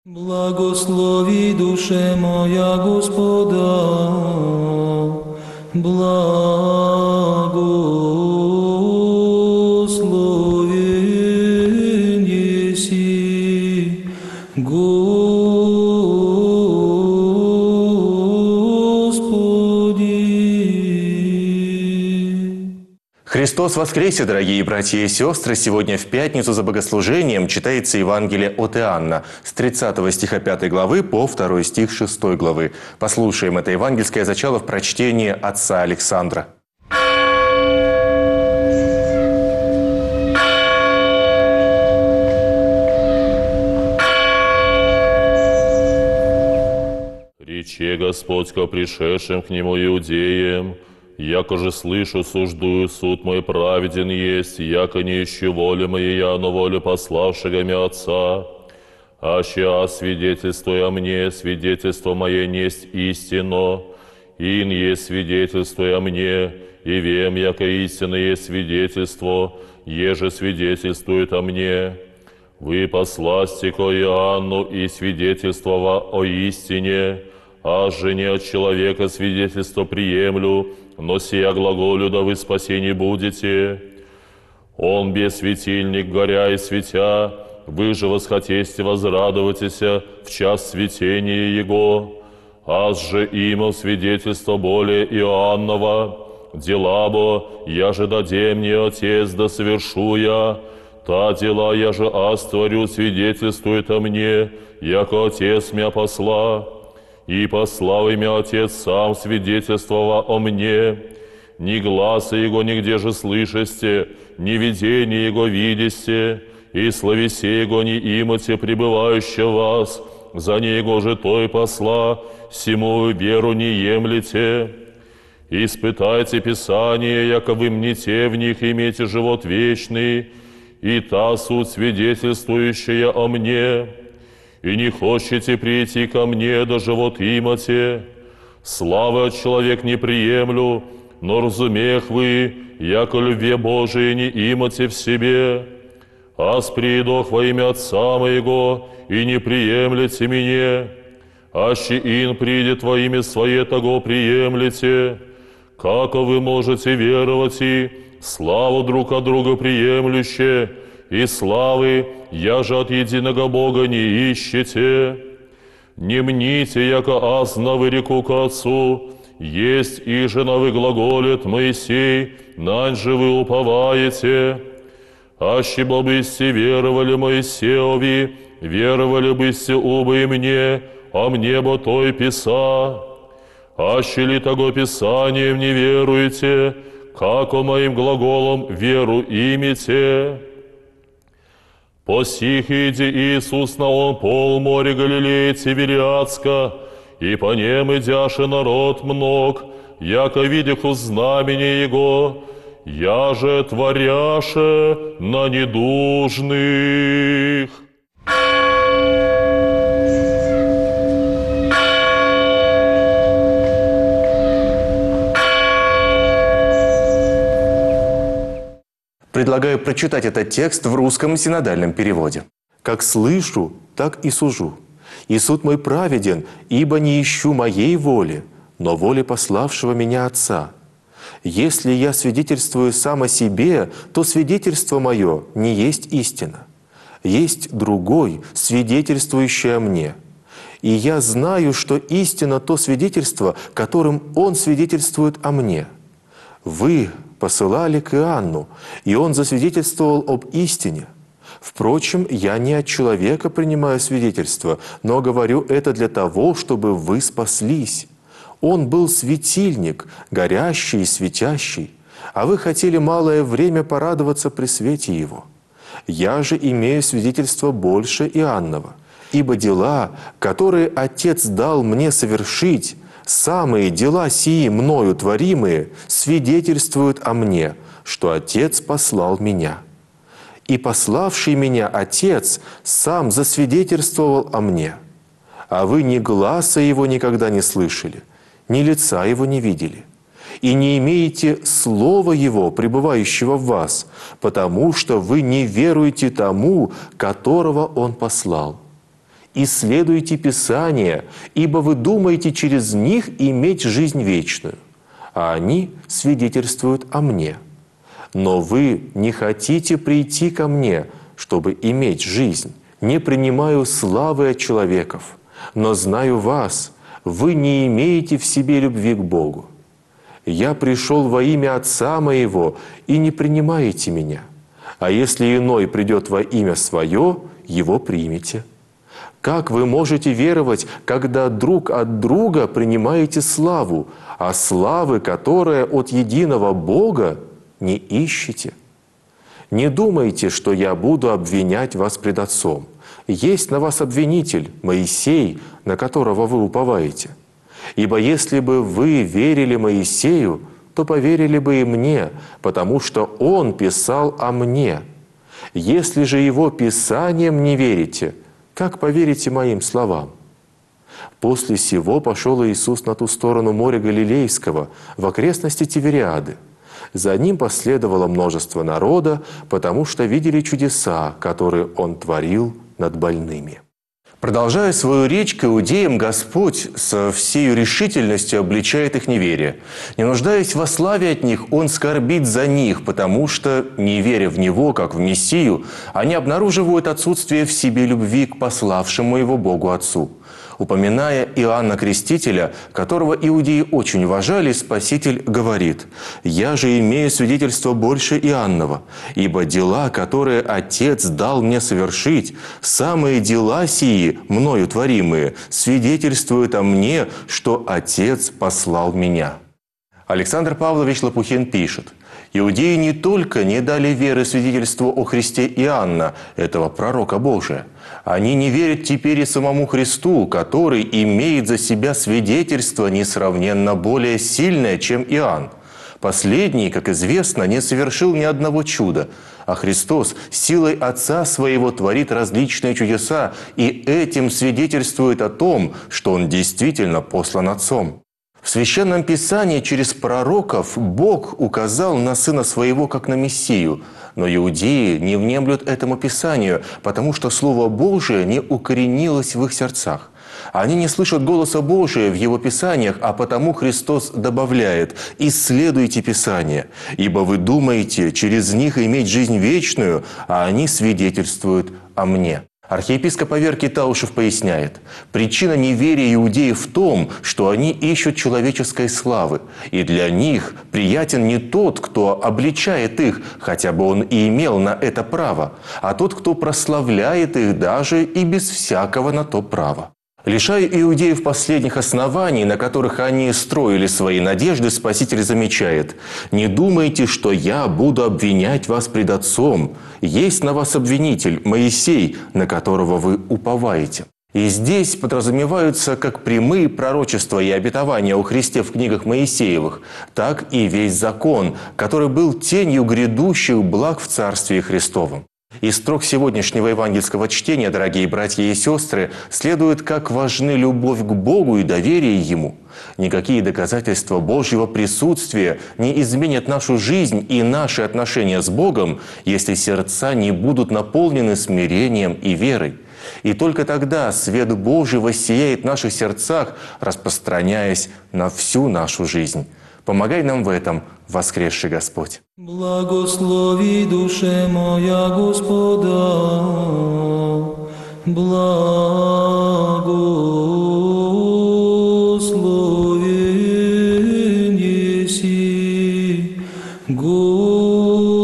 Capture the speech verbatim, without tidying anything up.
Благослови душе моя Господа, благословен еси Господи. Христос воскресе, дорогие братья и сестры! Сегодня в пятницу за богослужением читается Евангелие от Иоанна с тридцатого стиха пятой главы по второй стих шестой главы. Послушаем это евангельское зачало в прочтении отца Александра. «Рече Господь ко пришедшим к Нему иудеям: яко же слышу, суждую, суд мой праведен есть, яко не ищу воли моей, я, но волю пославшего меня Отца. Аще свидетельствуя мне, свидетельство мое несть истинно, ин есть свидетельствуя мне, и вем, яко истинно есть свидетельство, еже свидетельствует о мне. Вы посласти ко Иоанну и свидетельствова о истине, а же не от человека свидетельство приемлю, но сия глаголю, да вы спасени будете. Он без светильник, горя и светя, вы же восхотесте возрадоватеся в час светения Его. Аз же имел свидетельство более Иоаннова, дела бо, я же даде мне Отец, да совершу я, та дела я же аз творю, свидетельствует о мне, яко Отец мя посла. И послал имя Отец сам свидетельствова о мне. Ни гласа Его нигде же слышасте, ни видение Его видесте, и словесе Его не имате пребывающего вас, за Него же Той посла, сему веру не емлете. Испытайте Писание, яко вы мнете в них имеете живот вечный, и та суть свидетельствующая о мне. И не хочете прийти ко мне, да живот имате. Славы от человек не приемлю, но разумех вы, яко любви Божией не имате в себе. Аз приидох во имя Отца моего, и не приемлете меня. Аще ин придет во имя Свое, того приемлете. Како вы можете веровать и славу друг от друга приемлюще, и славы, я же от единого Бога не ищете. Не мните, яко аз навы реку ко Отцу, есть и же навы глаголет Моисей, нань же вы уповаете. Аще бы бысте веровали Моисеови, веровали бысте убы и мне, а мне бо той писа. Аще ли того Писанием не веруете, како моим глаголом веру имите. По сих иди Иисус на он пол море Галилеи Тивериадска, и по нем идяше народ мног, яко видиху знамение Его, я же творяше на недужных». Предлагаю прочитать этот текст в русском синодальном переводе. «Как слышу, так и сужу. И суд мой праведен, ибо не ищу моей воли, но воли пославшего меня Отца. Если я свидетельствую сам о себе, то свидетельство мое не есть истина. Есть другой, свидетельствующий о мне. И я знаю, что истина то свидетельство, которым он свидетельствует о мне. Вы посылали к Иоанну, и он засвидетельствовал об истине. Впрочем, я не от человека принимаю свидетельство, но говорю это для того, чтобы вы спаслись. Он был светильник, горящий и светящий, а вы хотели малое время порадоваться при свете его. Я же имею свидетельство больше Иоаннова, ибо дела, которые Отец дал мне совершить, самые дела сии мною творимые свидетельствуют о мне, что Отец послал меня. И пославший меня Отец сам засвидетельствовал о мне. А вы ни гласа Его никогда не слышали, ни лица Его не видели, и не имеете Слова Его, пребывающего в вас, потому что вы не веруете тому, которого Он послал. Исследуйте Писания, ибо вы думаете через них иметь жизнь вечную, а они свидетельствуют о Мне. Но вы не хотите прийти ко Мне, чтобы иметь жизнь. Не принимаю славы от человеков, но знаю вас, вы не имеете в себе любви к Богу. Я пришел во имя Отца Моего, и не принимаете Меня. А если иной придет во имя Свое, его примите. Как вы можете веровать, когда друг от друга принимаете славу, а славы, которая от единого Бога, не ищете? Не думайте, что я буду обвинять вас пред Отцом. Есть на вас обвинитель, Моисей, на которого вы уповаете. Ибо если бы вы верили Моисею, то поверили бы и мне, потому что он писал о мне. Если же его писанием не верите, как поверите моим словам? После сего пошел Иисус на ту сторону моря Галилейского, в окрестности Тивериады. За ним последовало множество народа, потому что видели чудеса, которые Он творил над больными. Продолжая свою речь к иудеям, Господь со всей решительностью обличает их неверие. Не нуждаясь во славе от них, Он скорбит за них, потому что, не веря в Него, как в Мессию, они обнаруживают отсутствие в себе любви к пославшему Его Богу Отцу. Упоминая Иоанна Крестителя, которого иудеи очень уважали, Спаситель говорит: «Я же имею свидетельство больше Иоаннова, ибо дела, которые Отец дал мне совершить, самые дела сии, мною творимые, свидетельствуют о мне, что Отец послал меня». Александр Павлович Лопухин пишет: «Иудеи не только не дали веры свидетельству о Христе Иоанна, этого пророка Божия, они не верят теперь и самому Христу, который имеет за себя свидетельство несравненно более сильное, чем Иоанн. Последний, как известно, не совершил ни одного чуда, а Христос силой Отца Своего творит различные чудеса и этим свидетельствует о том, что Он действительно послан Отцом». В Священном Писании через пророков Бог указал на Сына Своего как на Мессию, но иудеи не внемлют этому Писанию, потому что Слово Божие не укоренилось в их сердцах. Они не слышат голоса Божия в Его Писаниях, а потому Христос добавляет: «Исследуйте Писания, ибо вы думаете через них иметь жизнь вечную, а они свидетельствуют о Мне». Архиепископ Аверкий Таушев поясняет: причина неверия иудеев в том, что они ищут человеческой славы, и для них приятен не тот, кто обличает их, хотя бы он и имел на это право, а тот, кто прославляет их даже и без всякого на то права. Лишая иудеев последних оснований, на которых они строили свои надежды, Спаситель замечает: «Не думайте, что я буду обвинять вас пред Отцом. Есть на вас обвинитель, Моисей, на которого вы уповаете». И здесь подразумеваются как прямые пророчества и обетования о Христе в книгах Моисеевых, так и весь закон, который был тенью грядущих благ в Царстве Христовом. Из строк сегодняшнего евангельского чтения, дорогие братья и сестры, следует, как важны любовь к Богу и доверие Ему. Никакие доказательства Божьего присутствия не изменят нашу жизнь и наши отношения с Богом, если сердца не будут наполнены смирением и верой. И только тогда свет Божий воссияет в наших сердцах, распространяясь на всю нашу жизнь. Помогай нам в этом, воскресший Господь. Благослови душе моя Господа, благословен еси, Господи.